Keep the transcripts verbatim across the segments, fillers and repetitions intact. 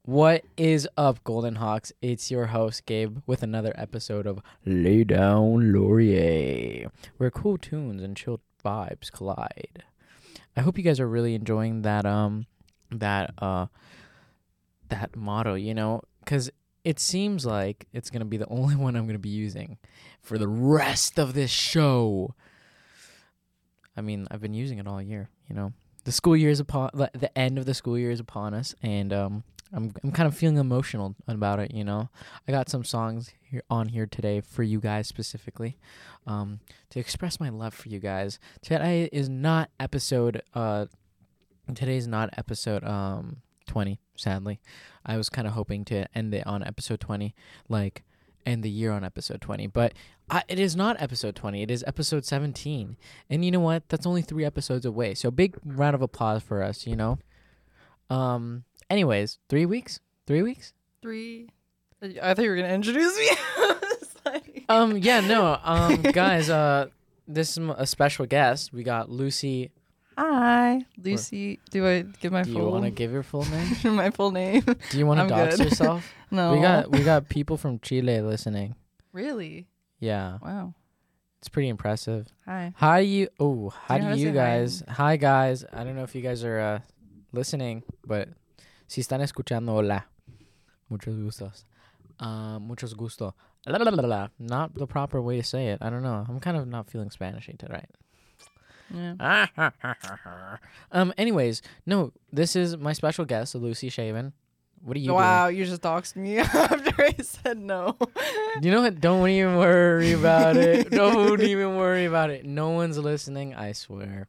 What is up, Golden Hawks? It's your host, Gabe, with another episode of Lay Down Laurier, where cool tunes and chill vibes collide. I hope you guys are really enjoying that um that uh that motto, you know, because it seems like it's gonna be the only one I'm gonna be using for the rest of this show. I mean, I've been using it all year, you know. The school year is upon the end of the school year is upon us, and um. I'm I'm kind of feeling emotional about it, you know. I got some songs here on here today for you guys specifically, um, to express my love for you guys. Today is not episode uh, today is not episode um twenty. Sadly, I was kind of hoping to end it on episode twenty, like end the year on episode twenty, but I, it is not episode twenty. It is episode seventeen, and you know what? That's only three episodes away. So big round of applause for us, you know. Um. Anyways, three weeks? Three weeks? Three. I thought you were gonna introduce me. like... Um. Yeah. No. Um. Guys. Uh. This is a special guest. We got Lucy. Hi, Lucy. Do I give my Do full? you want to give your full name? my full name. Do you want to dox good. yourself? No. We got we got people from Chile listening. Really? Yeah. Wow. It's pretty impressive. Hi. How do you? Oh, how Do you do know how to you say guys? Hi. guys. I don't know if you guys are uh, listening, but si están escuchando, hola. Muchos gustos. Uh, muchos gusto. La, la, la, la. Not the proper way to say it. I don't know. I'm kind of not feeling Spanishy today. Yeah. um. Anyways, no. This is my special guest, Lucy Shaven. What are you wow, doing? you just doxed me after I said no. You know what? Don't even worry about it. Don't even worry about it. No one's listening. I swear.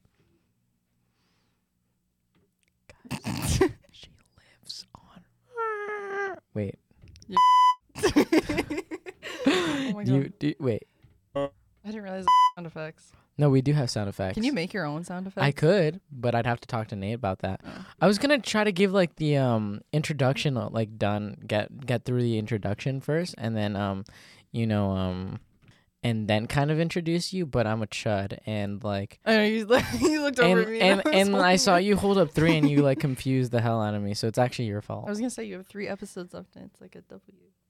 Guys, she lives on. Wait. Oh my do you God. do? Wait. I didn't realize sound effects. No, we do have sound effects. Can you make your own sound effects? I could, but I'd have to talk to Nate about that. Oh. I was gonna try to give like the um introduction, uh, like done, get get through the introduction first, and then um, you know um, and then kind of introduce you. But I'm a chud, and like, I know you. You looked over and at me. and I, and was I saw holding you hold up three, and you like confused the hell out of me. So it's actually your fault. I was gonna say you have three episodes left, and it's like a W.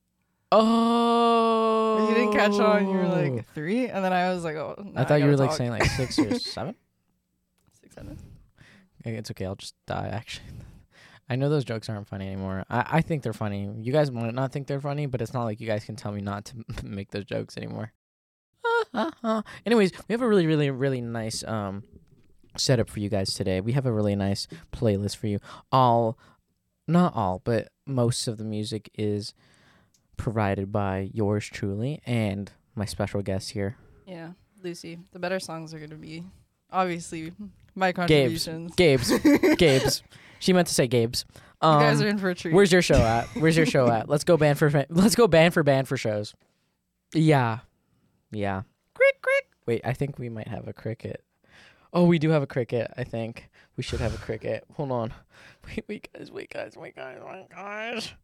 Oh, But you didn't catch on. You were like three, and then I was like, oh. I thought you were like saying like six or seven. six, seven. Okay, it's okay. I'll just die. Actually, I know those jokes aren't funny anymore. I, I think they're funny. You guys might not think they're funny, but it's not like you guys can tell me not to make those jokes anymore. Anyways, we have a really, really, really nice um setup for you guys today. We have a really nice playlist for you. All, not all, but most of the music is provided by yours truly and my special guest here. Yeah, Lucy. The better songs are gonna be obviously my Gabe's. contributions. Gabe's. Gabe's. She meant to say Gabe's. Um, You guys are in for a treat. Where's your show at? Where's your show at? Let's go band for fa- let's go band for band for shows. Yeah, yeah. Crick crick. Wait, I think we might have a cricket. Oh, we do have a cricket. I think we should have a cricket. Hold on. Wait, wait, guys, wait, guys, wait, guys, wait, guys.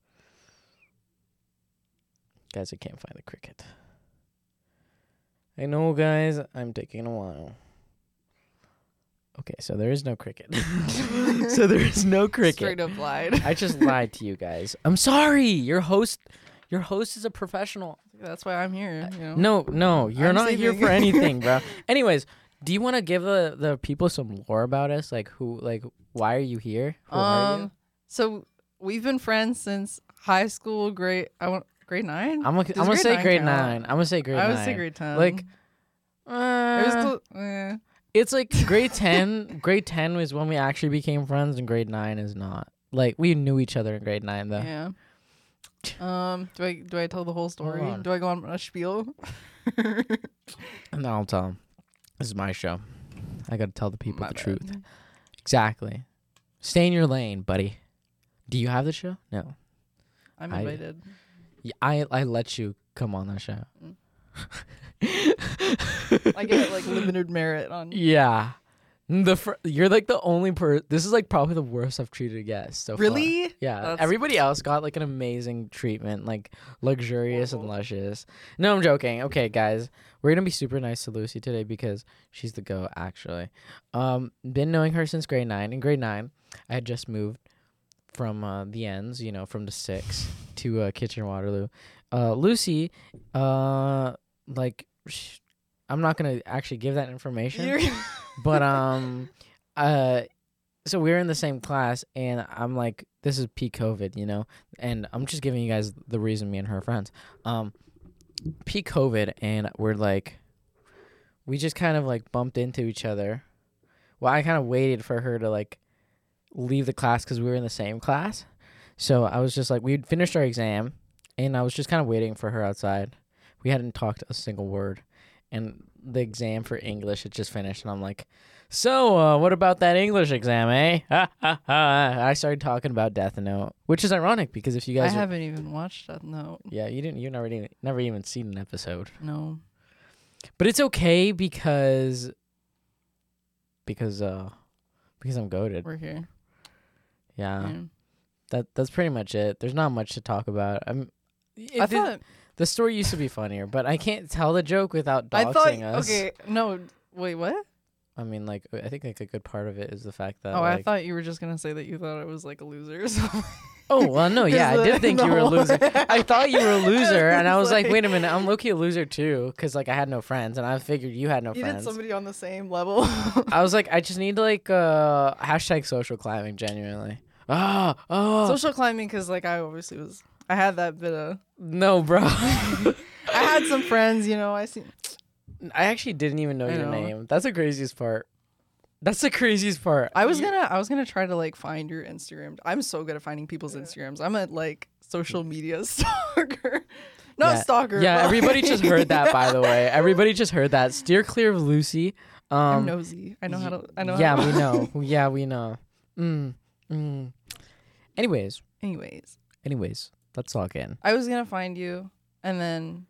Guys, I can't find the cricket. I know, guys. I'm taking a while. Okay, so there is no cricket. So there is no cricket. Straight up lied. I just lied to you guys. I'm sorry. Your host, your host is a professional. That's why I'm here. You know? No, no, you're I'm not here saving. for anything, bro. Anyways, do you want to give the the people some lore about us? Like who, like why are you here? Who are you? Um. So we've been friends since high school. Grade. I want grade nine. I'm gonna, Does I'm gonna grade say nine grade count? nine. I'm gonna say grade I nine. would say grade ten. Like, it was uh, cool. Eh. it's like grade ten. Grade ten was when we actually became friends, and grade nine is not. Like we knew each other in grade nine, though. Yeah. Um. Do I do I tell the whole story? on. Do I go on a spiel? And then I'll tell them. This is my show. I gotta tell the people My the bad. truth. Exactly. Stay in your lane, buddy. Do you have the show? No. I'm I- invited. Yeah, I I let you come on that show. Mm. I get like limited merit on. Yeah. The fir- you're like the only per. This is like probably the worst I've treated a guest so far. Really? Yeah. That's- Everybody else got like an amazing treatment, like luxurious and Horrible. luscious. No, I'm joking. Okay, guys, we're gonna be super nice to Lucy today because she's the go. Actually, um, been knowing her since grade nine. In grade nine, I had just moved from uh, the ends, you know, from the six to uh, Kitchener Waterloo. Uh, Lucy, uh, like, sh- I'm not gonna actually give that information, You're- but um, uh, so we were in the same class, and I'm like, this is peak COVID, you know, and I'm just giving you guys the reason me and her are friends. Um, peak COVID, and we're like, we just kind of like bumped into each other. Well, I kind of waited for her to like leave the class because we were in the same class. So I was just like, we'd finished our exam, and I was just kind of waiting for her outside. We hadn't talked a single word, and the exam for English had just finished, and I'm like, so uh, what about that English exam, eh? Ha, ha, ha. I started talking about Death Note, which is ironic because if you I guys, are, haven't even watched that. No, yeah, you didn't, you never even, never even seen an episode, no. but it's okay because, because, uh, because I'm goated. We're here. Yeah. Yeah. That that's pretty much it. There's not much to talk about. I'm. It, I the, thought. the story used to be funnier, but I can't tell the joke without I thought. doxing us. Okay. No. Wait. What? I mean, like, I think like a good part of it is the fact that. Oh, like, I thought you were just gonna say that you thought I was like a loser. Or something. Oh well, no, yeah, I 'Cause did the- think you were a no. loser. I thought you were a loser, and I was like, Like- wait a minute, I'm low-key a loser too, because like I had no friends, and I figured you had no You friends. did somebody on the same level. I was like, I just need like uh hashtag social climbing, genuinely. Ah, oh, Social climbing, because like I obviously was. I had that bit of. no, bro. I had some friends, you know. I see. I actually didn't even know I your know. name. That's the craziest part. That's the craziest part. I was You- gonna. I was gonna try to like find your Instagram. I'm so good at finding people's Instagrams. I'm a like social media stalker. Not Yeah. stalker. Yeah, but, everybody like- just heard that, by the way. Everybody just heard that. Steer clear of Lucy. Um, I'm nosy. I know how to. I know. yeah, how to, we know. Yeah, we know. Mm, mm. Anyways, Anyways, anyways, let's log in. I was gonna find you, and then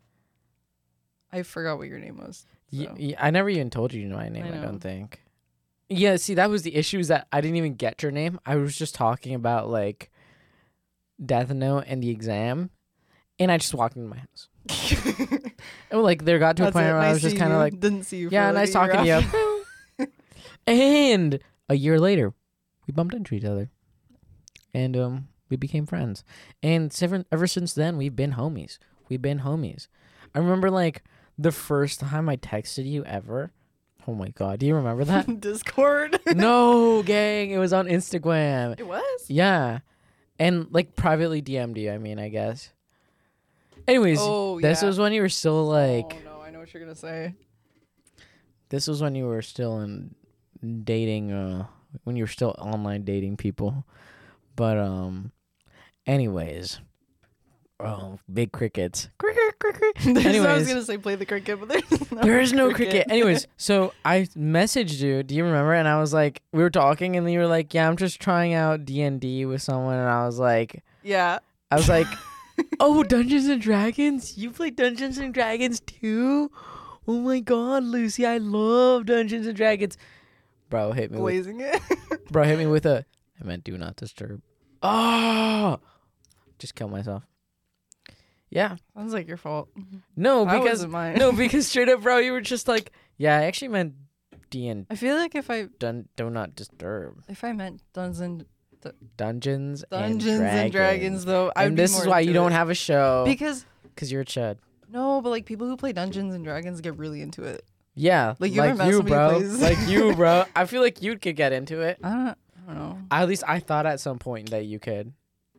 I forgot what your name was. Y- So. y- I never even told you my name, I I, know. don't think. Yeah, see, that was the issue, is that I didn't even get your name. I was just talking about, like, Death Note and the exam, and I just walked into my house. And, like, there got to a That's point it. where I Nice was just seeing kind of you. like, didn't see you. For yeah, like nice a year talking to you. after. And a year later, we bumped into each other, and um, we became friends. And seven, ever since then, we've been homies. We've been homies. I remember like the first time I texted you ever. Oh my god, do you remember that? Discord. No, gang, it was on Instagram. It was. Yeah, and like privately D M'd you. I mean, I guess. Anyways, Oh this yeah. was when you were still like. Oh no, I know what you're gonna say. This was when you were still in dating, uh, when you were still online dating people. But, um, anyways, oh, big crickets. Cricket, cricket. There's- I was Anyways. gonna say play the cricket, but there's no There is no cricket. Anyways, so I messaged you. Do you remember? And I was like, we were talking, and you were like, yeah, I'm just trying out D and D with someone. And I was like, Yeah. I was like, oh, Dungeons and Dragons? You play Dungeons and Dragons too? Oh my god, Lucy, I love Dungeons and Dragons. Bro, hit me with, Blazing it. bro, hit me with a, I meant do not disturb. Oh, just kill myself. Yeah. Sounds like your fault. No, That because, wasn't mine. no, because straight up, bro, you were just like, yeah, I actually meant D and I feel like if I dun, do not disturb. if I meant Dungeons Dungeons, Dungeons and Dragons. and Dragons though, I'd And be this more is why into you don't it. have a show. because Because you're a chud. no, but like people who play Dungeons and Dragons get really into it. Yeah, Like, you ever met you, somebody who bro. plays- Like you, bro. I feel like you could get into it. I don't, I don't know. At least I thought at some point that you could.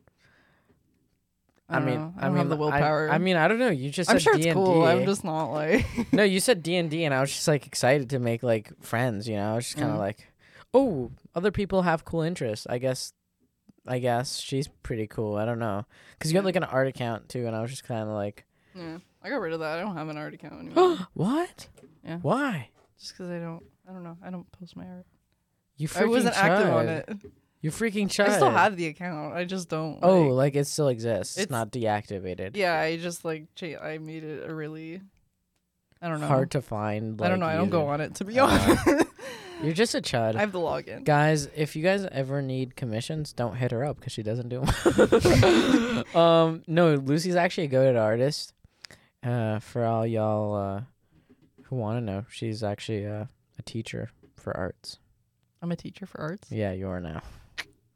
I, don't mean, know. I I don't mean, have the willpower. I, I mean, I don't know. You just I'm said sure D it's and D. cool. I'm just not like. No, you said D and D, and I was just like excited to make like friends. You know, I was just kind of Mm. like, oh, other people have cool interests. I guess, I guess she's pretty cool. I don't know, because you got like an art account too, and I was just kind of like, Yeah, I got rid of that. I don't have an art account anymore. what? Yeah. Why? Just because I don't. I don't know. I don't post my art. You freaking I wasn't active on chud. it. You freaking chud. I still have the account. I just don't. Oh, like- like it still exists. It's It's- not deactivated. yeah. I just like. Cha- I made it a really. I don't know. Hard to find. Like, I don't know. I don't go user. on it to be Uh, honest. You're just a chud. I have the login. Guys, if you guys ever need commissions, don't hit her up because she doesn't do them. um, no, Lucy's actually a goated artist. Uh, for all y'all uh, who want to know, she's actually uh, a teacher for arts. I'm a teacher for arts. Yeah, you are now.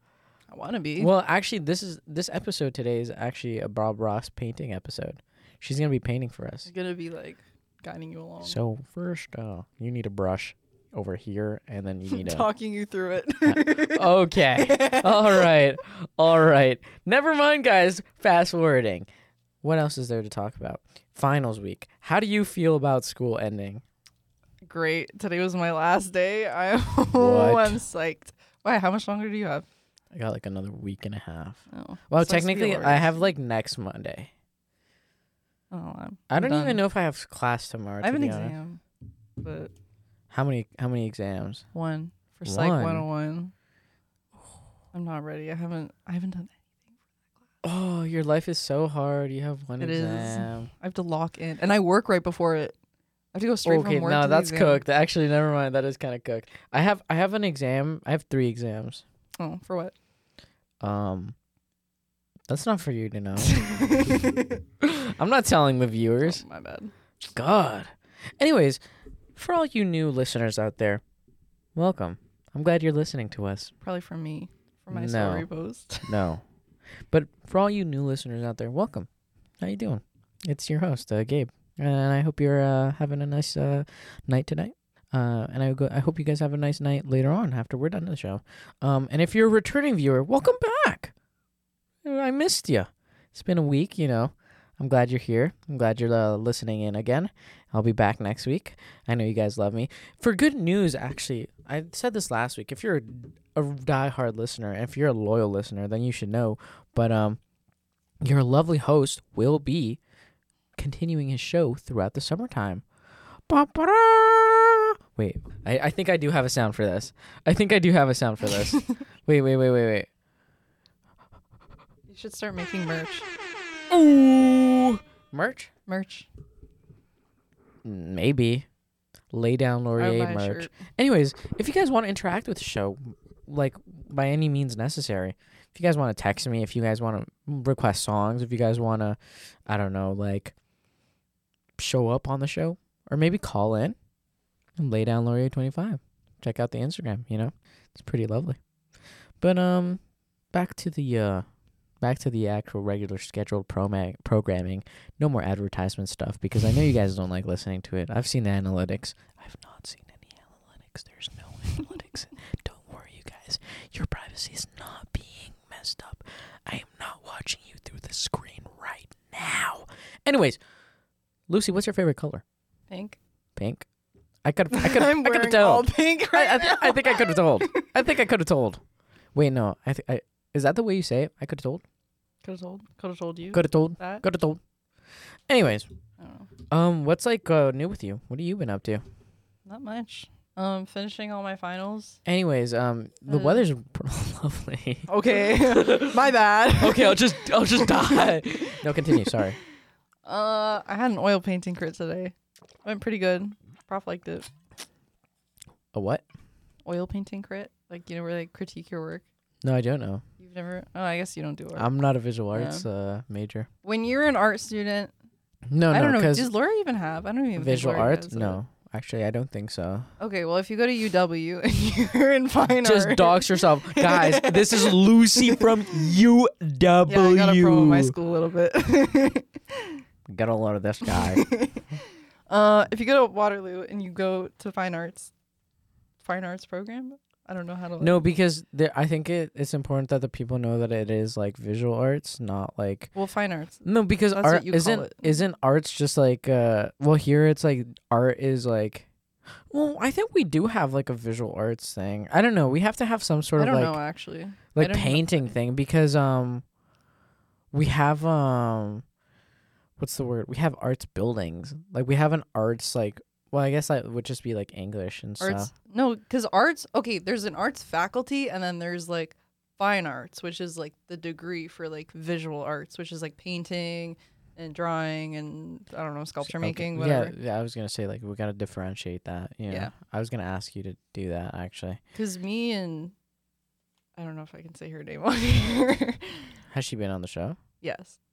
I want to be. Well, actually, this is this episode today is actually a Bob Ross painting episode. She's gonna be painting for us. I'm gonna be like guiding you along. So first, uh, you need a brush over here, and then you need a. Talking you through it. Okay. All right. All right. Never mind, guys. Fast forwarding. What else is there to talk about? Finals week. How do you feel about school ending? Great. Today was my last day. I What? I'm psyched. Why? How much longer do you have? I got like another week and a half. Oh, Well, sucks to be technically, yours. I have like next Monday. Oh, I'm, I I'm don't done. even know if I have class tomorrow. I have to an be honest. exam, but How many? How many exams? one for Psych One? one oh one. I'm not ready. I haven't. I haven't done. Oh, your life is so hard. You have one It is. exam. I have to lock in, and I work right before it. I have to go straight Okay, from work. no, to the that's exam. cooked. Actually, never mind. That is kind of cooked. I have I have an exam. I have three exams. Oh, for what? Um, that's not for you to know. I'm not telling the viewers. Oh, my bad. God. Anyways, for all you new listeners out there, welcome. I'm glad you're listening to us. Probably from me for my No. story post. No. But for all you new listeners out there, welcome. How you doing? It's your host, uh, Gabe. And I hope you're uh, having a nice uh, night tonight. Uh, and I, go- I hope you guys have a nice night later on after we're done the show. Um, and if you're a returning viewer, welcome back. I missed you. It's been a week, you know. I'm glad you're here. I'm glad you're uh, listening in again. I'll be back next week. I know you guys love me. For good news, actually, I said this last week. If you're a, a diehard listener, if you're a loyal listener, then you should know. But um, your lovely host will be continuing his show throughout the summertime. Ba-ba-da! Wait, I, I think I do have a sound for this. I think I do have a sound for this. wait, wait, wait, wait, wait. You should start making merch. Ooh, merch? Merch. Maybe. Lay down I would Laurier buy a merch. shirt. Anyways, if you guys want to interact with the show, like by any means necessary, if you guys want to text me, if you guys want to request songs, if you guys want to, I don't know, like show up on the show, or maybe call in and lay down Laurier twenty-five. Check out the Instagram, you know, it's pretty lovely. But um, back to the uh, back to the actual regular scheduled pro- programming. No more advertisement stuff because I know you guys don't like listening to it. I've seen the analytics. I've not seen any analytics. There's no analytics. Don't worry, you guys. Your privacy is not being messed up. I am not watching you through the screen right now. Anyways, Lucy, what's your favorite color? Pink. Pink. I could. I could. I'm I could wearing have all told. pink right I, I, now. th- I think I could have told. I think I could have told. Wait, no. I, th- I is that the way you say it? I could have told. Could have told. Could have told you. Could have told. that. Could have told. Anyways, I don't know. um, what's like uh, new with you? What have you been up to? Not much. Um, finishing all my finals. Anyways, um, the Uh. weather's pr- lovely. Okay, my bad. Okay, I'll just I'll just die. No, continue. Sorry. Uh, I had an oil painting crit today. Went pretty good. Prof liked it. A what? Oil painting crit, like you know where they critique your work. No, I don't know. You've never. Oh, I guess you don't do art. I'm not a visual Yeah. arts uh, major. when you're an art student, No, I no, don't know. because Does Laura even have? I don't even. visual think Laura arts. has it. No, actually, I don't think so. Okay, well, if you go to U W and you're in fine Just art, dox yourself, guys. This is Lucy from U W. yeah, I gotta promo my school a little bit. Get a load of this guy. uh, if you go to Waterloo and you go to fine arts, fine arts program. I don't know how to. No, because there, I think it, it's important that the people know that it is like visual arts, not like Well, fine arts. no, because That's art what you call isn't it. isn't arts just like uh well here it's like art is like well I think we do have like a visual arts thing. I don't know. We have to have some sort I of don't like know actually. I like don't know. painting thing because um we have um what's the word? We have arts buildings. Like we have an arts like well I guess that would just be like English and Arts. stuff. No, because arts. Okay, there's an arts faculty, and then there's like fine arts, which is like the degree for like visual arts, which is like painting and drawing and I don't know sculpture Okay. making, whatever. Yeah, yeah, I was gonna say like we gotta differentiate that. You know? Yeah. I was gonna ask you to do that actually. Because me and I don't know if I can say her name on here. Has she been on the show? Yes.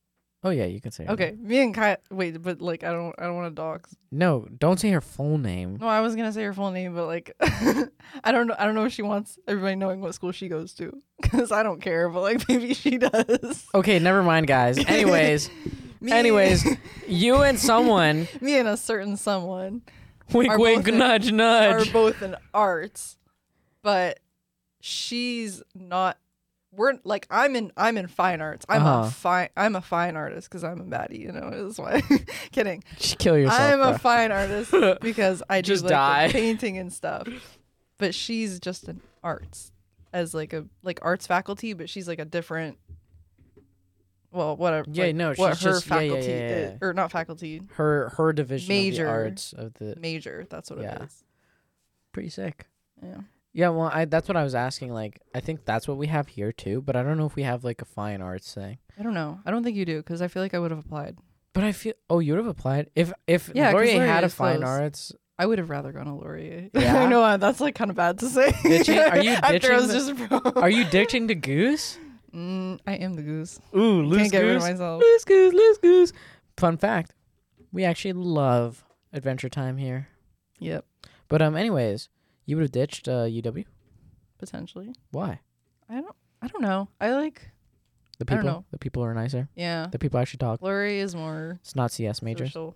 Oh yeah, you can say. Her Okay, name. me and Kai. Wait, but like I don't. I don't want to dox. No, don't say her full name. No, I was gonna say her full name, but like I don't know. I don't know if she wants everybody knowing what school she goes to, because I don't care. But like maybe she does. Okay, never mind, guys. Anyways, Me, anyways, you and someone. me and a certain someone Wink, Are wink, both in- nudge, are nudge. both in arts, but she's not. We're like I'm in. I'm in fine arts. I'm Uh-huh. a fine. I'm a fine artist because I'm a baddie. You know, that's why. Kidding. Just kill yourself. I'm bro. a fine artist because I do Just like die. the painting and stuff. But she's just in arts as like a like arts faculty, but she's like a different. Well, whatever. Yeah, like, no, what she's her just- yeah, yeah, faculty yeah, yeah. is, or not faculty, her her division Major. of the arts of the major. That's what Yeah. it is. pretty sick. Yeah. Yeah, well, I that's what I was asking. Like, I think that's what we have here too, but I don't know if we have like a fine arts thing. I don't know. I don't think you do because I feel like I would have applied. But I feel oh, you would have applied if if Yeah, 'cause Laurier Laurier had a is fine close. arts. I would have rather gone to Laurier. Yeah? I know uh, that's like kind of bad to say. Ditching- are you After I ditching was the- just Are you ditching to Goose? mm, I am the goose. Ooh, loose Can't get rid of goose. myself. Loose goose, loose goose. Fun fact: we actually love Adventure Time here. Yep, But um, anyways, you would have ditched uh, U W. potentially. Why? I don't. I don't know. I like. The I don't people. know. The people are nicer. Yeah. The people actually talk. Laurier is more It's not C S majors. social.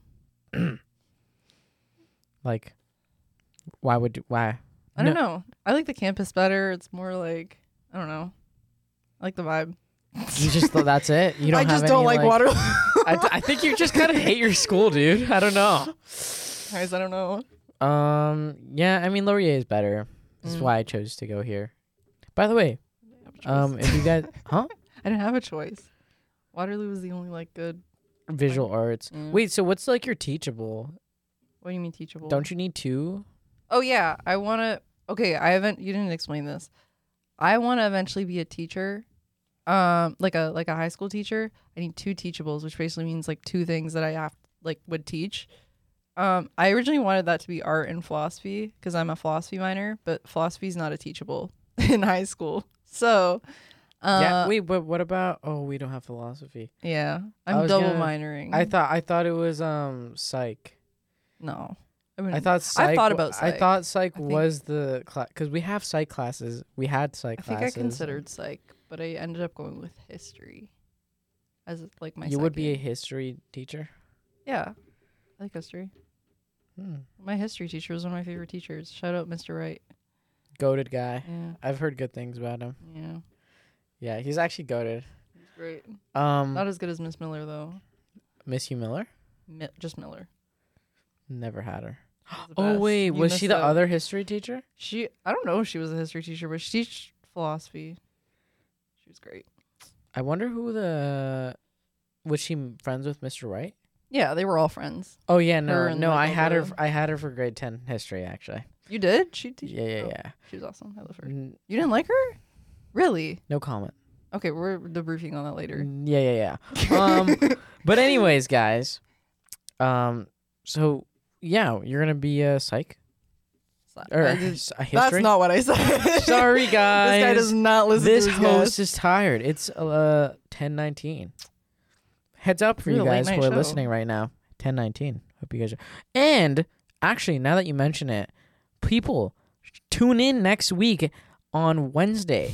Like, why would why? I don't No. know. I like the campus better. It's more like I don't know. I like the vibe. You just that's it. You don't. I have just any, don't like, Waterloo. I, th- I think you just kind of hate your school, dude. I don't know. Guys, I don't know. Um. Yeah. I mean, Laurier is better. This is Mm. why I chose to go here. By the way, um, if you guys, huh? I didn't have a choice. Waterloo was the only like good. Visual arts. Mm. Wait. So what's like your teachable? What do you mean teachable? Don't you need two? Oh yeah, I want to. Okay, I haven't. You didn't explain this. I want to eventually be a teacher, um, like a like a high school teacher. I need two teachables, which basically means like two things that I have like would teach. Um, I originally wanted that to be art and philosophy because I'm a philosophy minor, but philosophy is not a teachable in high school. So, uh, yeah. Wait. But what about? Oh, we don't have philosophy. yeah, I I'm was double gonna- minoring. I thought. I thought it was um psych. no. I, mean, I thought psych. I thought w- about I psych. thought psych I think- was the class because we have psych classes. We had psych I think classes. I considered psych, but I ended up going with history as like my. You would be a second. history teacher. Yeah, I like history. Hmm. My history teacher was one of my favorite teachers. Shout out Mister Wright. Goated guy. Yeah, I've heard good things about him. yeah, Yeah, he's actually goated. he's great. Um, Not as good as Miss Miller though. Miss Hugh Miller. Mi- just Miller. Never had her. She's the Oh best. wait, You was she missed the out. other history teacher? She. I don't know if she was a history teacher, but she teach philosophy. She was great. I wonder who the was she m- friends with Mister Wright? Yeah, they were all friends. Oh yeah, Her no, and, no, like, I all had her. the- f- I had her for grade ten history actually. You did? She teach. Yeah, yeah, oh, yeah. She was awesome. I love her. N- You didn't like her? Really? no comment. Okay, we're debriefing on that later. N- Yeah, yeah, yeah. Um, but anyways, guys. Um, so yeah, you're gonna be a psych or I did- s- a That's history. not what I said. Sorry, This guy guys. does not listen This to his host guests. is tired. It's uh ten nineteen. Heads up for We're you a late guys who night are show. listening right now. ten nineteen. Hope you guys are. And actually, now that you mention it, people tune in next week on Wednesday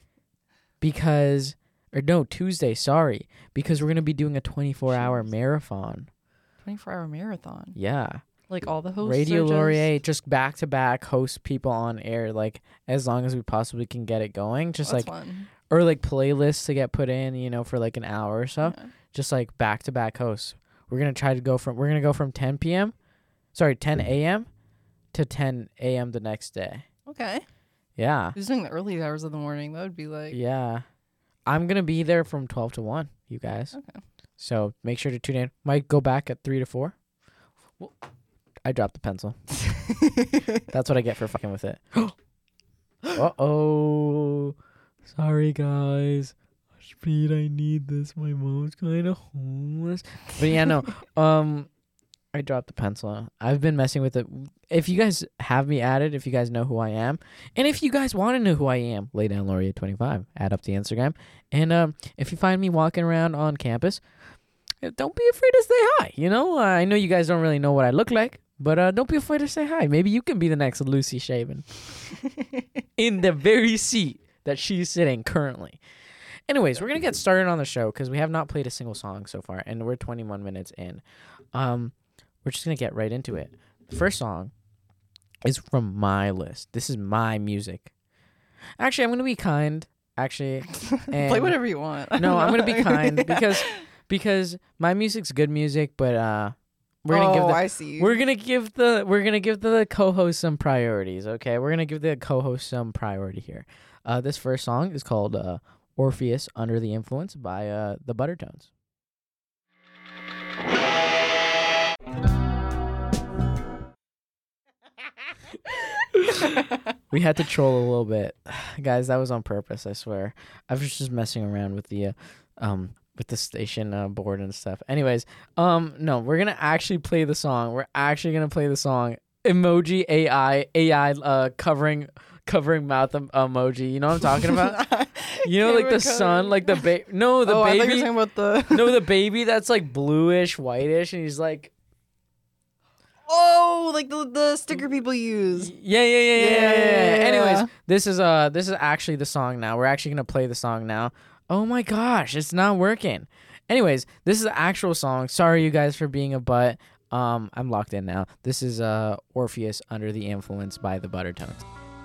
because or no, Tuesday, sorry, because we're going to be doing a twenty-four hour Jeez. marathon. twenty-four hour marathon. Yeah. Like all the hosts. Radio are just- Laurier just back to back host people on air like as long as we possibly can get it going. Just That's like fun. or like playlists to get put in, you know, for like an hour or so. Yeah. Just like back to back hosts. We're gonna try to go from we're gonna go from ten p.m. Sorry, ten a.m. to ten a.m. the next day. Okay. Yeah, Who's doing the early hours of the morning? That would be like. yeah. I'm gonna be there from twelve to one. You guys. Okay. So make sure to tune in. Might go back at three to four. Well, I dropped the pencil. That's what I get for fucking with it. Uh oh. Sorry, guys. Speed, I need this. My mom's kind of homeless. But yeah, no. Um, I dropped the pencil. I've been messing with it. If you guys have me added, if you guys know who I am, and if you guys want to know who I am, lay down Laurier twenty-five. Add up the Instagram, and um, if you find me walking around on campus, don't be afraid to say hi. You know, uh, I know you guys don't really know what I look like, but uh, don't be afraid to say hi. Maybe you can be the next Lucy Shaven in the very seat that she's sitting currently. Anyways, we're gonna get started on the show because we have not played a single song so far, and we're twenty-one minutes in. Um, we're just gonna get right into it. The first song is from my list. This is my music. Actually, I'm gonna be kind. Actually, and Play whatever you want. no, I'm gonna be kind because because my music's good music, but uh, we're gonna oh, give the I see. we're gonna give the we're gonna give the co-host some priorities. Okay, we're gonna give the co-host some priority here. Uh, this first song is called uh, "Orpheus Under the Influence" by uh, the Buttertones. We had to troll a little bit, guys. That was on purpose. I swear. I was just messing around with the, uh, um, with the station uh, board and stuff. Anyways, um, no, we're gonna actually play the song. We're actually gonna play the song. Emoji A I A I uh covering covering mouth em- emoji. You know what I'm talking about? You know, like the sun, like the ba- no, the oh, I thought you baby. were talking about the No, the baby that's like bluish, whitish, and he's like. oh, like the the sticker people use. Yeah, yeah, yeah, yeah, yeah, yeah, yeah. Yeah. Anyways, this is uh this is actually the song now. We're actually gonna play the song now. Oh my gosh, it's not working. Anyways, this is the actual song. Sorry you guys for being a butt. Um, I'm locked in now. This is uh Orpheus Under the Influence by the Buttertones.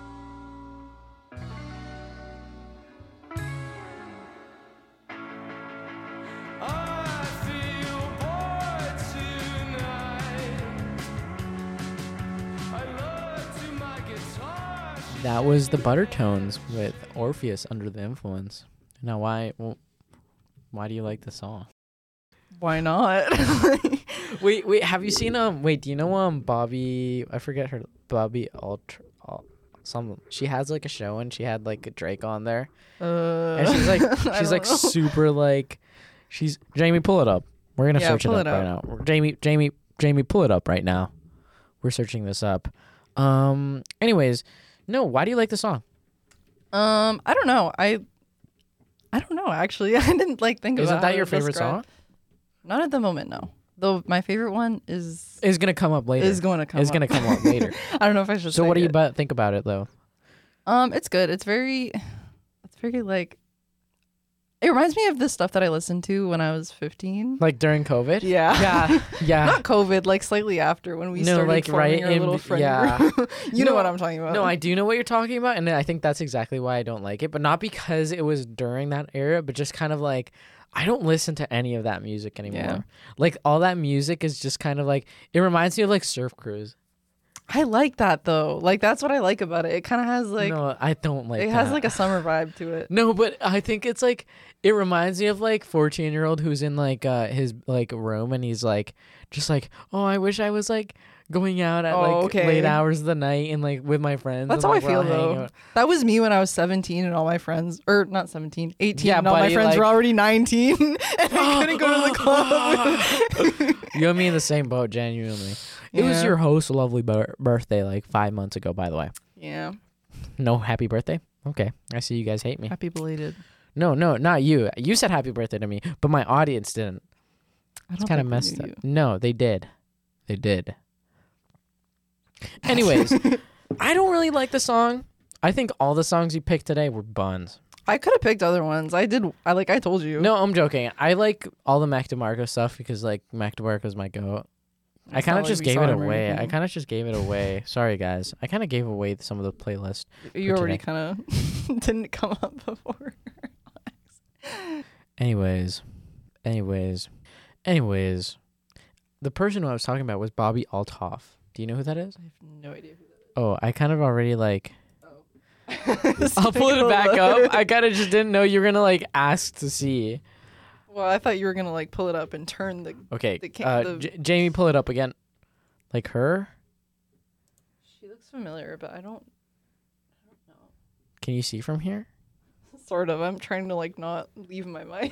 That was the Buttertones with Orpheus Under the Influence. Now, why, well, why do you like the song? Why not? Wait, wait. Have you seen um? Wait, do you know um Bobby? I forget her. Bobby Ultra. Uh, some. She has like a show and she had like a Drake on there, uh, and she's like I she's don't like know. super like, she's Jamie. Pull it up. We're gonna Yeah, search it pull up, it right up. now. Jamie, Jamie, Jamie. Pull it up right now. We're searching this up. Um. Anyways, no. Why do you like the song? Um, I don't know. I I don't know. Actually, I didn't like think Isn't about. that how your to favorite describe- song? Not at the moment, no. Though my favorite one is It's gonna come up later. is going to come. It's up. gonna come up later. I don't know if I should. So say what do you it. about think about it though? Um, it's good. It's very, it's very like. It reminds me of the stuff that I listened to when I was fifteen. Like during COVID? Yeah. Yeah. Yeah. Not COVID, like slightly after when we No, started like, forming right our in little b- friend yeah. group. you No, know what I'm talking about. No, I do know what you're talking about, and I think that's exactly why I don't like it. But not because it was during that era, but just kind of like I don't listen to any of that music anymore. Yeah. Like all that music is just kind of like it reminds me of like Surf Cruise. I like that though. Like that's what I like about it. It kind of has like no, I don't like. it that. has like a summer vibe to it. No, but I think it's like it reminds me of like fourteen year old who's in like uh his like room and he's like just like, oh, I wish I was like going out at Oh, like okay. late hours of the night and like with my friends. That's and, how like, I we're all feel hanging though. out. That was me when I was seventeen and all my friends, or not seventeen, eighteen, Yeah, and all my buddy, friends like- were already nineteen and I couldn't go to the club. You and me in the same boat, genuinely. It was Yeah. your host's lovely bir- birthday like five months ago, by the way. Yeah. No happy birthday? Okay. I see you guys hate me. Happy belated. No, no, not you. You said happy birthday to me, but my audience didn't. I It's don't kind of think we messed knew up. you. No, they did. They did. Anyways, I don't really like the song. I think all the songs you picked today were buns. I could have picked other ones. I did. I like. I told you. No, I'm joking. I like all the Mac DeMarco stuff because like Mac DeMarco's my goat. I It's kind not of like just we gave saw it him or away. I anything. kind of just gave it away. Sorry, guys. I kind of gave away some of the playlist. you for already today. kind of didn't come up before. Anyways, anyways, anyways, the person who I was talking about was Bobby Althoff. Do you know who that is? I have no idea who Oh, I kind of already like. that is. I'll pull it back up. I kind of just didn't know you were gonna like ask to see. Well, I thought you were gonna like pull it up and turn the. Okay, The ca- uh, the- J- Jamie, pull it up again. Like her? She looks familiar, but I don't. I don't know. Can you see from here? Sort of. I'm trying to like not leave my mic.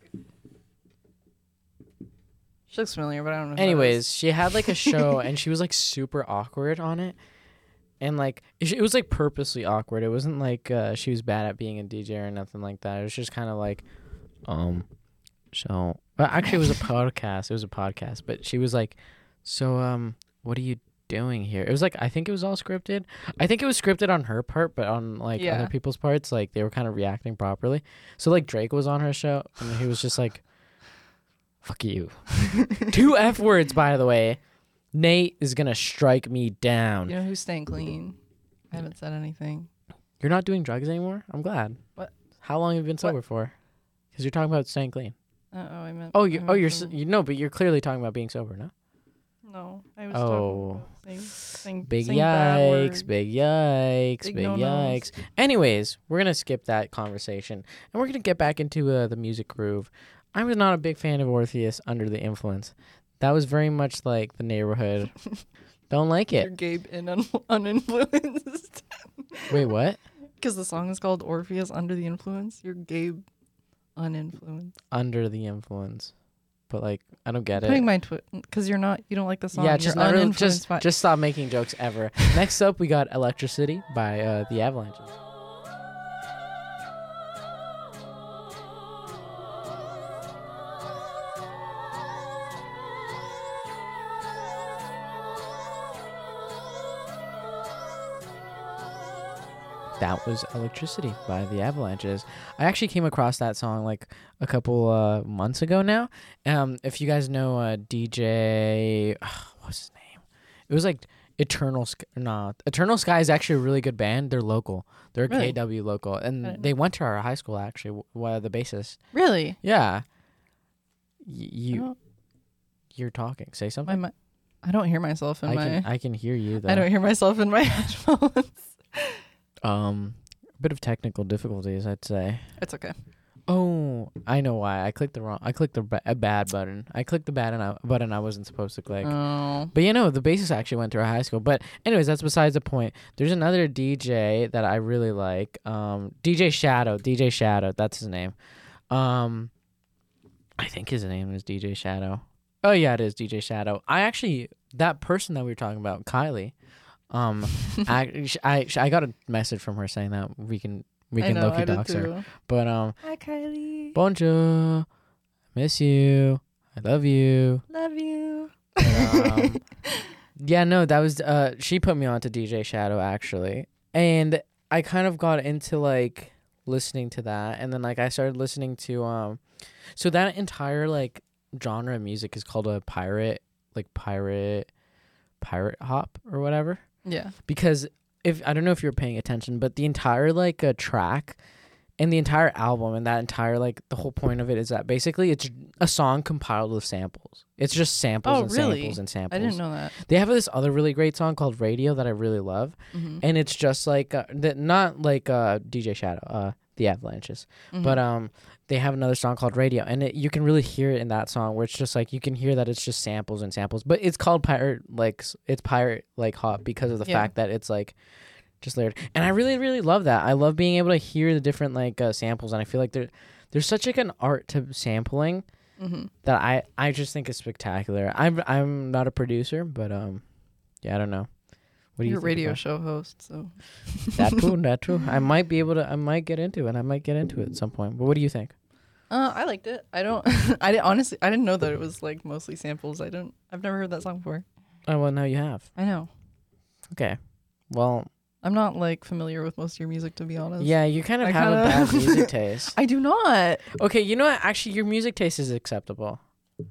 She looks familiar, but I don't know. Who that Anyways, is. she had like a show and she was like super awkward on it. And like it it was like purposely awkward. It wasn't like uh, she was bad at being a D J or nothing like that. It was just kind of like um So, well, actually, it was a podcast. It was a podcast, but she was like, "So, um, what are you doing here?" It was like, I think it was all scripted. I think it was scripted on her part, but on like Yeah. other people's parts, like they were kind of reacting properly. So, like Drake was on her show, and he was just like, "Fuck you." Two F words, by the way. Nate is gonna strike me down. You know who's staying clean? I haven't said anything. You're not doing drugs anymore? I'm glad. What? How long have you been sober for? Because you're talking about staying clean. Uh oh, I meant. Oh, you. I Oh, meant you're. s- from- You know, but you're clearly talking about being sober, no? No, I was Oh. talking about saying, saying, Big saying bad yikes! words. Big yikes! Big Big no-nos. yikes! Anyways, we're gonna skip that conversation, and we're gonna get back into uh, the music groove. I was not a big fan of Orpheus Under the Influence. That was very much like The Neighborhood. Don't like You're it. Gabe and un- uninfluenced. Wait, what? Because the song is called Orpheus Under the Influence. You're Gabe uninfluenced. Under the Influence, but like I don't get Putting it. my twit because you're not. You don't like the song. Yeah, You're just never, uninfluenced just by- just stop making jokes ever. Next up, we got Electricity by uh, the Avalanches. That was Electricity by the Avalanches. I actually came across that song like a couple uh, months ago now. Um, if you guys know uh, D J, what's his name? It was like Eternal Sky. No, Eternal Sky is actually a really good band. They're local. They're a Really? K W local, I and didn't they went to our high school actually. w- One the bassist. really. Yeah. Y- I you don't- you're talking. Say my, something. mi- I don't hear myself in I my. can I can hear you though. I don't hear myself in my headphones. Um, a bit of technical difficulties, I'd say. It's okay. Oh, I know why. I clicked the wrong. I clicked the ba- a bad button. I clicked the bad and I, button I wasn't supposed to click. Oh. But you know, the bassist actually went to our high school. But anyways, that's besides the point. There's another D J that I really like. Um, D J Shadow. D J Shadow. That's his name. Um, I think his name is D J Shadow. Oh yeah, it is D J Shadow. I actually that person that we were talking about, Kylie. Um, I, sh- I sh- I got a message from her saying that we can we I can know, low-key I did dox her. too. But um, Hi, Kylie. bonjour, miss you, I love you. Love you. um, yeah, no, that was uh she put me on to D J Shadow actually. And I kind of got into like listening to that, and then like I started listening to um so that entire like genre of music is called a pirate like pirate pirate hop or whatever. Yeah. Because if I don't know if you're paying attention, but the entire like uh, track and the entire album and that entire like the whole point of it is that basically it's a song compiled with samples. It's just samples Oh, and really? samples and samples. I didn't know that. They have this other really great song called Radio that I really love, Mm-hmm. and it's just like uh, the, not like uh, D J Shadow, uh, the Avalanches, Mm-hmm. but um they have another song called Radio, and it, you can really hear it in that song where it's just like you can hear that it's just samples and samples, but it's called pirate like s- it's pirate like hop because of the Yeah. fact that it's like just layered, and I really really love that. I love being able to hear the different like uh, samples, and I feel like there there's such like an art to sampling Mm-hmm. that I I just think is spectacular. I'm I'm not a producer, but um yeah, I don't know. What do you You're a think radio about- show host, so. That too, that too. I might be able to. I might get into it. I might get into it at some point. But what do you think? Uh, I liked it. I don't. I didn't honestly. I didn't know that it was like mostly samples. I don't. I've never heard that song before. Oh well, now you have. I know. Okay. Well, I'm not like familiar with most of your music, to be honest. yeah, you kind of I have a kinda- bad music taste. I do not. Okay, you know what? Actually, your music taste is acceptable.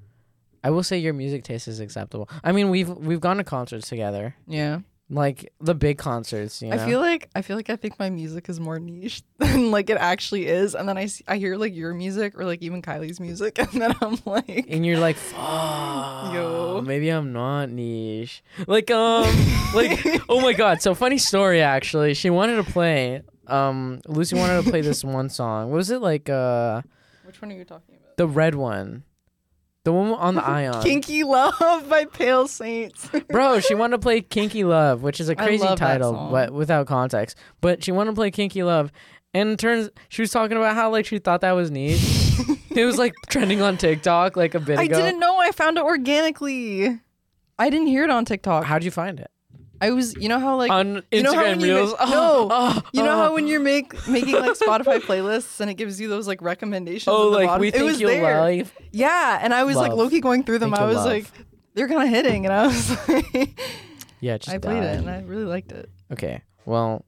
I will say your music taste is acceptable. I mean, we've we've gone to concerts together, Yeah. like the big concerts. You know? I feel like I feel like I think my music is more niche than like it actually is, and then I see, I hear like your music or like even Kylie's music, and then I'm like, and you're like, fuck, Yo. maybe I'm not niche. Like, um, like, oh my god. So funny story, actually. She wanted to play, um, Lucy wanted to play this one song. What was it like, uh, which one are you talking about? the red one? The one on the Ion. Kinky Love by Pale Saints. Bro, she wanted to play Kinky Love, which is a I crazy love that title, song. but without context. But she wanted to play Kinky Love, and it turns she was talking about how like she thought that was niche. It was like trending on TikTok like a bit I ago. didn't know. I found it organically. I didn't hear it on TikTok. How'd you find it? I was, you know how like on you know how Instagram when you Reels. make- no, oh, you know oh. how when you're make making like Spotify playlists and it gives you those like recommendations. Oh, at the like bottom? we it think was you'll there. like. Yeah, and I was like Love. low-key going through them. Think I you'll was love. like, they're kind of hitting, and I was like, Yeah, it just I played died. it and I really liked it. Okay, well,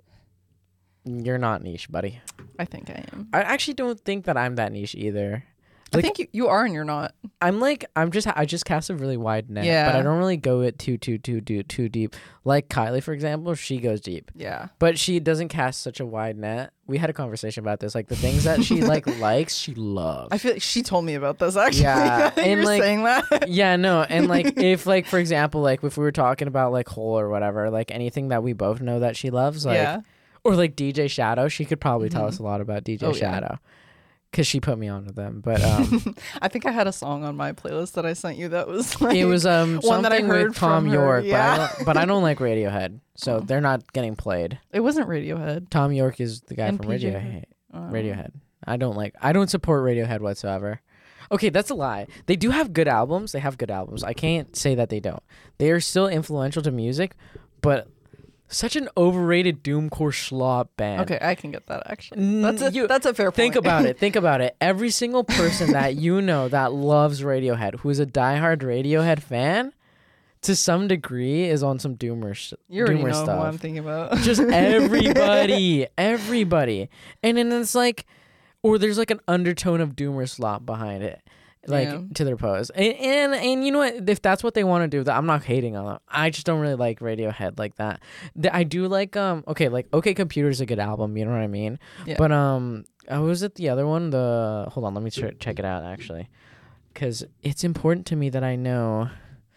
you're not niche, buddy. I think I am. I actually don't think that I'm that niche either. I Like- think you, you are and you're not. I'm like I'm just I just cast a really wide net, Yeah. but I don't really go it too too too too too deep. Like Kylie, for example, she goes deep, Yeah. but she doesn't cast such a wide net. We had a conversation about this. Like the things that she like likes, she loves. I feel like she told me about this actually. Yeah, You're and, like, saying that. Yeah, no, and like if like for example, like if we were talking about like Hole or whatever, like anything that we both know that she loves, like yeah. or like D J Shadow, she could probably tell Mhm. us a lot about D J Oh, yeah. Shadow, because she put me on to them. But um, I think I had a song on my playlist that I sent you that was like it was um one something that I heard with Tom from her, York, yeah. but I don't, but I don't like Radiohead, so Oh. they're not getting played. it wasn't Radiohead. Tom York is the guy And from P J Radiohead. Um, Radiohead. I don't like. I don't support Radiohead whatsoever. Okay, that's a lie. They do have good albums. They have good albums. I can't say that they don't. They are still influential to music, but such an overrated doomcore slop band. Okay, I can get that actually. N- That's a you- that's a fair point. Think about it. Think about it. Every single person that you know that loves Radiohead, who is a diehard Radiohead fan, to some degree, is on some doomer, sh- You already doomer know stuff. who I'm thinking about. Just everybody, everybody, and then it's like, or there's like an undertone of doomer slop behind it, like Yeah. to their pose. And, and and you know what? If that's what they want to do, that I'm not hating on them. I just don't really like Radiohead like that. The- I do like um okay like OK Computer is a good album. You know what I mean? Yeah. But um, uh, was it the other one? The hold on, let me ch- check it out actually, because it's important to me that I know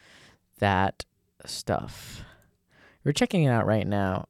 that stuff. We're checking it out right now.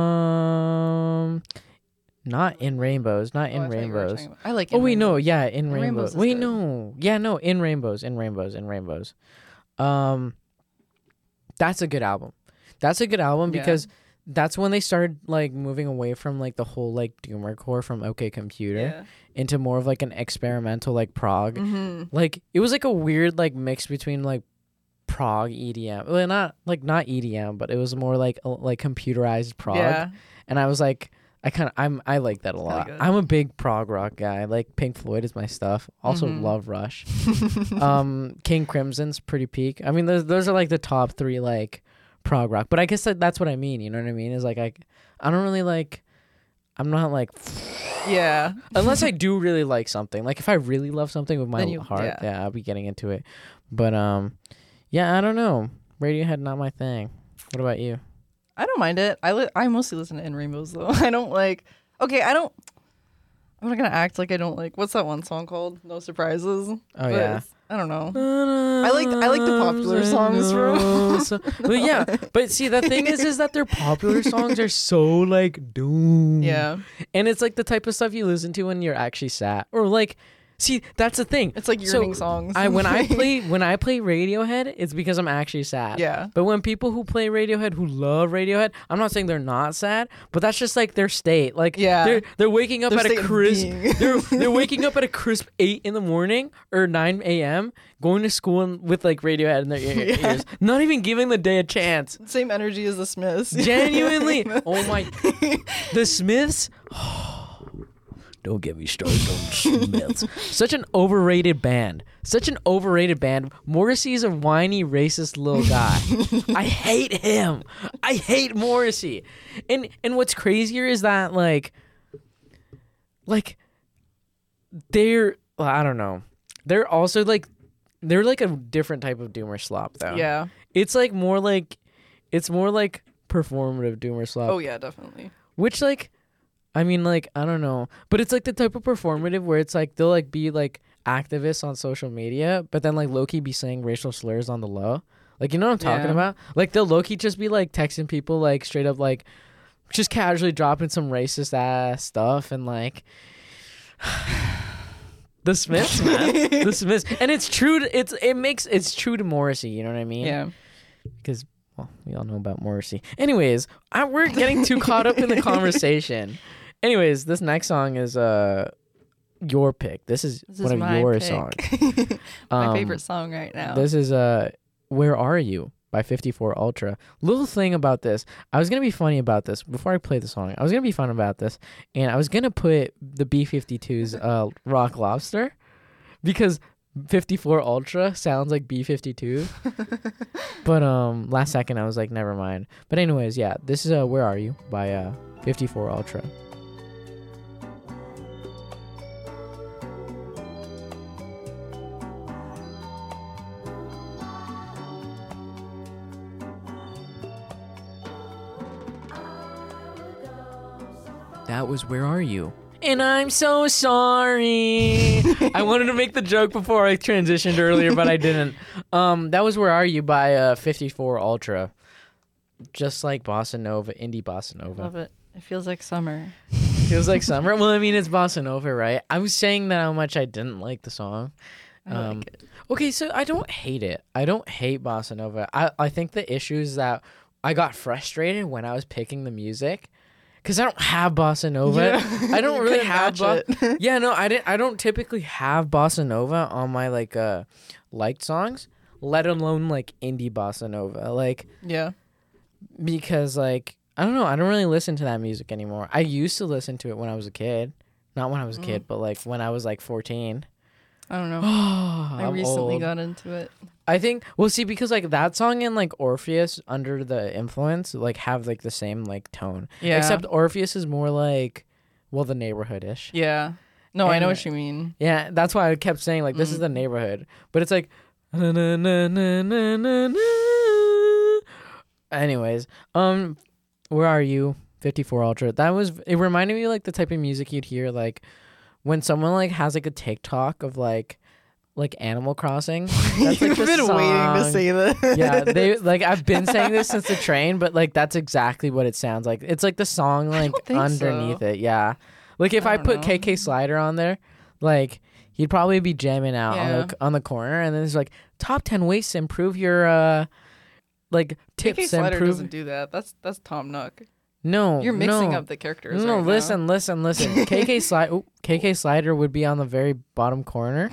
Um, not in rainbows. Not Oh, in I thought you were rainbows. talking about- I like. Oh In wait, no, Rainbows. yeah, in In rainbows. Rainbows is Wait, good. no, yeah, no, in rainbows, in rainbows, in rainbows. Um, that's a good album. That's a good album Yeah. because that's when they started like moving away from like the whole like doomer core from OK Computer Yeah. into more of like an experimental like prog. Mm-hmm. Like it was like a weird like mix between like prog E D M. Well, not like not E D M, but it was more like uh, like computerized prog. Yeah. And I was like, I kind of I'm I like that a lot. good. I'm a big prog rock guy. Like Pink Floyd is my stuff. Also Mhm. love Rush. um, King Crimson's pretty peak. I mean, those those are like the top three like prog rock. But I guess that, that's what I mean. You know what I mean? Is like I I don't really like. I'm not like Yeah. unless I do really like something. Like if I really love something with my Then you- heart, yeah. yeah. I'll be getting into it. But um, yeah, I don't know. Radiohead not my thing. What about you? I don't mind it. I li- I mostly listen to In Rainbows though. I don't like. Okay, I don't. I'm not gonna act like I don't like. What's that one song called? No Surprises. Oh But yeah. it's- I don't know. I like I like the popular songs from. But yeah, but see the thing is is that their popular songs are so like doom. Yeah, And it's like the type of stuff you listen to when you're actually sad. Or like see, that's the thing. it's like So, yearning songs. I when I play when I play Radiohead, it's because I'm actually sad. Yeah. But when people who play Radiohead who love Radiohead, I'm not saying they're not sad, but that's just like their state. Like Yeah. they're they're waking up Their at a state of crisp being. they're they're waking up at a crisp eight in the morning or nine a.m. going to school and, with like Radiohead in their ear- Yeah. ears, not even giving the day a chance. Same energy as the Smiths. Genuinely, oh my, the Smiths. Don't get me started on Smiths. Such an overrated band. Such an overrated band. Morrissey's a whiny, racist little guy. I hate him. I hate Morrissey. And and what's crazier is that like, like, they're well, I don't know. They're also like, they're like a different type of doomer slop though. Yeah. It's like more like, it's more like performative doomer slop. Oh yeah, definitely. Which like, I mean like I don't know, but it's like the type of performative where it's like they'll like be like activists on social media, but then like low-key be saying racial slurs on the low. Like you know what I'm talking Yeah. about? Like they'll low-key just be like texting people like straight up like, just casually dropping some racist ass stuff and like. The Smiths, man. The Smiths, and it's true. To, it's it makes it's true to Morrissey. You know what I mean? Yeah. Because well, we all know about Morrissey. Anyways, I, we're getting too caught up in the conversation. Anyways, this next song is uh your pick. This is This one is of my your pick. songs. My Um, favorite song right now. This is uh Where Are You by fifty-four Ultra. Little thing about this, I was going to be funny about this before I play the song. I was going to be fun about this, and I was going to put the B fifty-two's uh, Rock Lobster because fifty-four Ultra sounds like B fifty-two. But um, last second, I was like, never mind. But anyways, yeah, this is uh, Where Are You by uh, fifty-four Ultra. That was Where Are You? And I'm so sorry. I wanted to make the joke before I transitioned earlier, but I didn't. Um, that was Where Are You by uh, fifty-four Ultra. Just like Bossa Nova, indie Bossa Nova. Love it. It feels like summer. Feels like summer? Well, I mean, it's Bossa Nova, right? I was saying that how much I didn't like the song. I Um, like it. Okay, so I don't hate it. I don't hate Bossa Nova. I, I think the issue is that I got frustrated when I was picking the music. Because I don't have Bossa Nova. Yeah. I don't You really couldn't have match bo- it. Yeah, no, I didn't I don't typically have Bossa Nova on my like uh liked songs, let alone like indie Bossa Nova. Like Yeah. because like I don't know, I don't really listen to that music anymore. I used to listen to it when I was a kid. Not when I was a kid, but like when I was like fourteen. I don't know. I I recently got into it. I think well see because like that song and like Orpheus Under the Influence like have like the same like tone. Yeah. Except Orpheus is more like well the neighborhood-ish. Yeah. No, I know And- what you mean. Yeah, that's why I kept saying like this is Mm. the neighborhood. But it's like na, na, na, na, na, na, na. Anyways, um Where Are You? fifty-four Ultra. That was it reminded me like the type of music you'd hear like when someone like has like a TikTok of like like Animal Crossing. That's like You've the been waiting to song. say that. Yeah, they like I've been saying this since the train, but like that's exactly what it sounds like. It's like the song like don't think underneath so. it. Yeah, like if I I, don't put know. K K Slider on there, like he'd probably be jamming out on Yeah. the on the corner, and then there's like top ten ways to improve your uh like tips K K to Slider improve. doesn't do that. That's that's Tom Nook. No, You're mixing no. up the characters. No, right listen, listen, listen. K K Slider, K K Slider would be on the very bottom corner,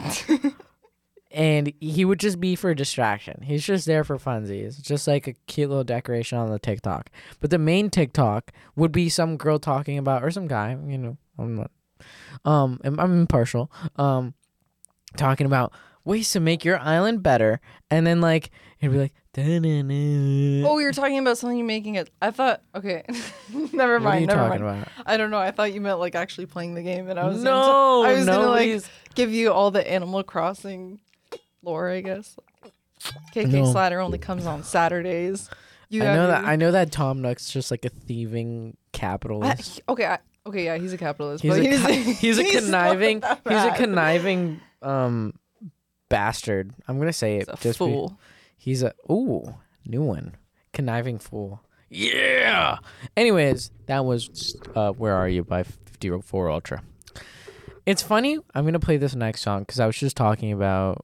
and he would just be for distraction. He's just there for funsies, just like a cute little decoration on the TikTok. But the main TikTok would be some girl talking about, or some guy. You know, I'm not. Um, I'm, I'm impartial. Um, talking about ways to make your island better, and then like it'd be like. now. Oh, you're talking about something you making it. I thought. Okay, never mind. What are you never talking mind. about? I don't know. I thought you meant like actually playing the game, and I was No, into, I was gonna like nobody's- give you all the Animal Crossing lore, I guess. K K No. Slider only comes on Saturdays. You I have know your- that. I know that Tom Nook's just like a thieving I- capitalist. he- okay, I, okay, yeah, he's a capitalist. He's but a he's, co- he's a not conniving that he's a bad. conniving um bastard. I'm gonna say it He's a just be- fool. he's a ooh new one conniving fool. Yeah. Anyways, that was uh Where Are You by fifty-four Ultra. It's funny. I'm gonna play this next song because I was just talking about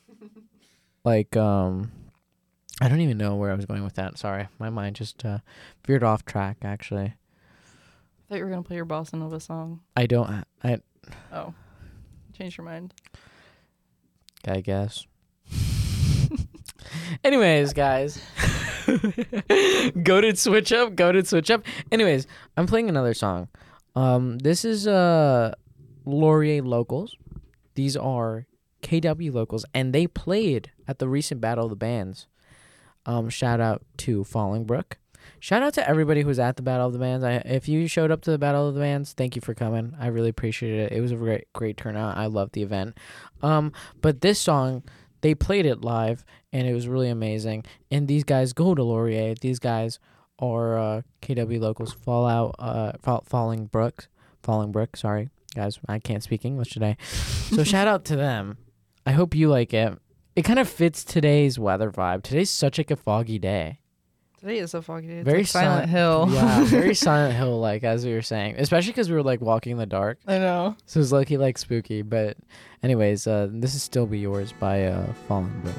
like um I don't even know where I was going with that. Sorry, my mind just uh, veered off track. Actually, I thought you were gonna play your Bossa Nova song. I don't. I Oh, change your mind. I guess. Anyways, guys, go to switch up. Go to switch up. Anyways, I'm playing another song. Um, this is uh Laurier locals. These are K W locals, and they played at the recent Battle of the Bands. Um, shout out to Fallingbrook. Shout out to everybody who was at the Battle of the Bands. I, if you showed up to the Battle of the Bands, thank you for coming. I really appreciated it. It was a great, great turnout. I loved the event. Um, but this song, they played it live, and it was really amazing. And these guys go to Laurier. These guys are uh, K W locals. Fallout, uh, Fall, Fallingbrook, Fallingbrook. Sorry, guys, I can't speak English today. So shout out to them. I hope you like it. It kind of fits today's weather vibe. Today's such like a foggy day. Today is so foggy. It's Very like Silent sil- Hill. Yeah, very Silent Hill like, as we were saying. Especially because we were like walking in the dark. I know. So it was lucky like spooky. But anyways, uh, this is Still Be Yours by uh, Fallingbrook.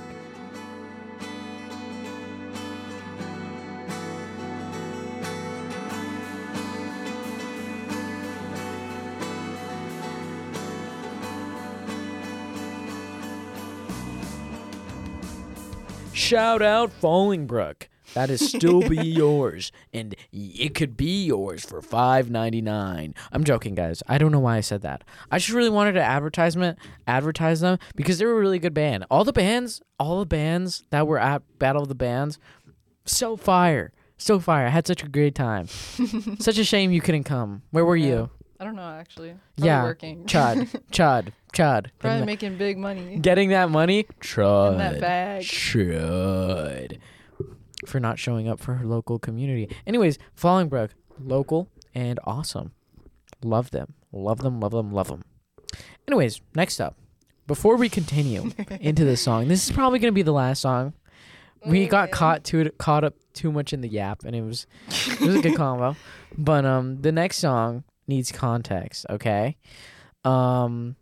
Shout out Fallingbrook. That is still be yours, and it could be yours for five ninety-nine. I'm joking, guys. I don't know why I said that. I just really wanted to advertisement advertise them because they were a really good band. All the bands, all the bands that were at Battle of the Bands, so fire, so fire. I had such a great time. Such a shame you couldn't come. Where were Yeah. you? I don't know actually. Probably Yeah, working. Chud, Chud, Chud. Probably Getting, making big money. that, getting that money, Chud. In that bag. Chud. For not showing up for her local community. Anyways, Fallingbrook, local and awesome. Love them. Love them, love them, love them. Anyways, next up, before we continue into the song, this is probably going to be the last song. We got caught too caught up too much in the yap, and it was it was a good combo. But um, the next song needs context, okay? Um,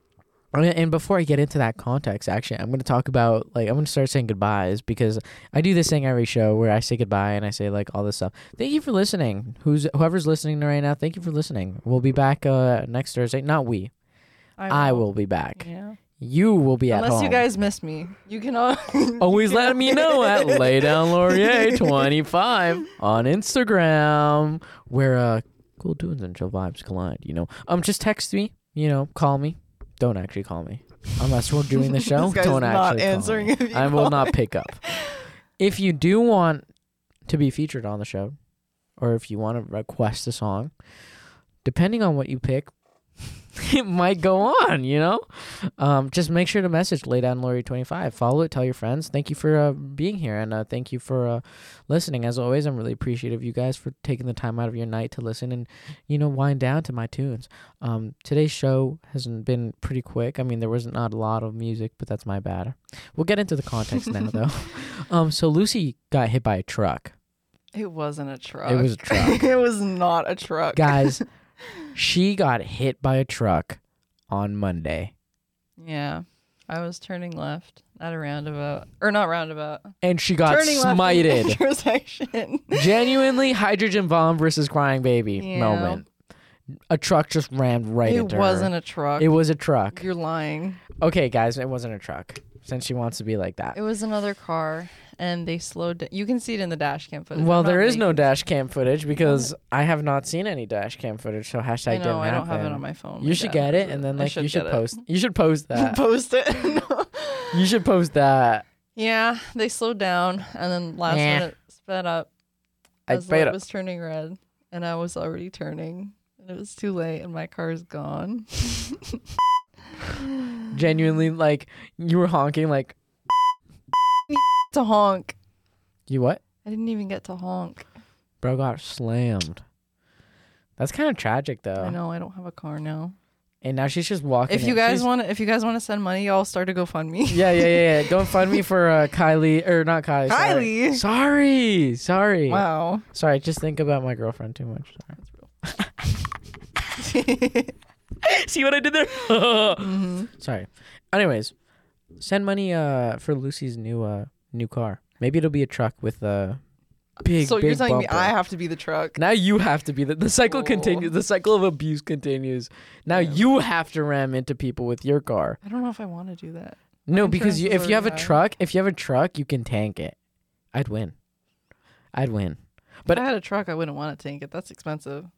and before I get into that context, actually, I'm going to talk about, like, I'm going to start saying goodbyes because I do this thing every show where I say goodbye and I say, like, all this stuff. Thank you for listening. Who's Whoever's listening right now, thank you for listening. We'll be back uh, next Thursday. Not we. I, I will be back. Yeah. You will be at Unless home. you guys miss me. You can all Always let me know at Lay Down Laurier twenty-five on Instagram, where uh, cool tunes and chill vibes collide, you know. Um, just text me, you know, call me. Don't actually call me. Unless we're doing the show, This guy's don't not actually answering call me. if you I will call not him. pick up. If you do want to be featured on the show, or if you want to request a song, depending on what you pick, it might go on, you know? Um, just make sure to message Lay Down Laurie twenty-five. Follow it, tell your friends. Thank you for uh, being here, and uh, thank you for uh, listening. As always, I'm really appreciative of you guys for taking the time out of your night to listen and, you know, wind down to my tunes. Um, today's show has been pretty quick. I mean, there was not a lot of music, but that's my bad. We'll get into the context now, though. Um, so Lucy got hit by a truck. It wasn't a truck. It was a truck. It was not a truck. Guys, she got hit by a truck on Monday. Yeah. I was turning left at a roundabout. Or not roundabout. And she got Turning left in the smited. intersection. Genuinely hydrogen bomb versus crying baby Yeah. moment. A truck just rammed right It into wasn't her. a truck. It was a truck. You're lying. Okay, guys, it wasn't a truck. Since she wants to be like that. It was another car, and they slowed down. You can see it in the dash cam footage. Well, I'm not there is no making- dash cam footage because I have not seen any dash cam footage, so hashtag I know, didn't I don't have happen. it on my phone. You My should dad get has it, and then I like you should get it. post. You should post that. Post it. No. You should post that. Yeah, they slowed down, and then last Yeah. minute sped up I as the sped light up. was turning red, and I was already turning, and it was too late, and my car's gone. Genuinely, like you were honking, like To honk. you what? I didn't even get to honk. Bro got slammed. That's kind of tragic, though. I know I don't have a car now. And now she's just walking. If you in. guys She's- want, if you guys want to send money, y'all start to GoFundMe. yeah, yeah, yeah, yeah. Don't fund me for uh, Kylie or not Kylie. Kylie? Sorry, sorry, sorry. Wow. Sorry. Just think about my girlfriend too much. Sorry. See what I did there? Mm-hmm. Sorry. Anyways, send money uh for Lucy's new uh new car. Maybe it'll be a truck with a big. So big you're telling me bumper. I have to be the truck? Now you have to be the the cycle Oh. continues. The cycle of abuse continues. Now Yeah. you have to ram into people with your car. I don't know if I want to do that. No, My because you, insurance if is you have a already high. truck, if you have a truck, you can tank it. I'd win. I'd win. But if I had a truck, I wouldn't want to tank it. That's expensive.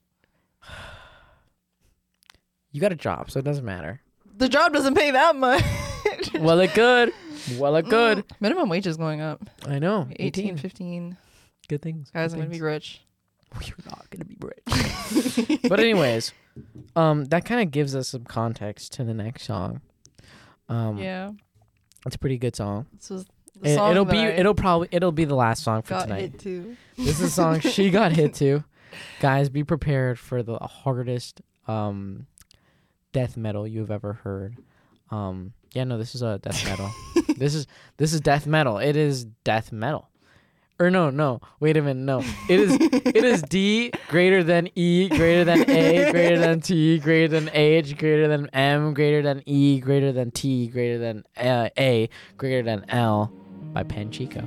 you got a job, so it doesn't matter. The job doesn't pay that much. Well, it could. Well, it could. Minimum wage is going up. I know. eighteen, eighteen. fifteen. Good things. Guys, good I'm going to be things. rich. You're not gonna be rich. But anyways, um, that kind of gives us some context to the next song. Um, Yeah. it's a pretty good song. This was the It, song it'll that be I it'll probably it'll be the last song for got tonight. hit too. This is a song she got hit to. Guys, be prepared for the hardest um death metal you've ever heard. Um, yeah, no, this is a death metal. this is this is death metal. It is death metal. Or no, no. Wait a minute. No. It is it is D greater than E greater than A greater than T greater than H greater than M greater than E greater than T greater than uh, A greater than L by Panchico.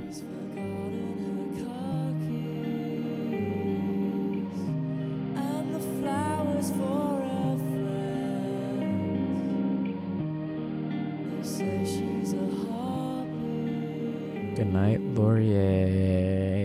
And the flowers for a friend. They say she's a hobby. Good night, Laurier.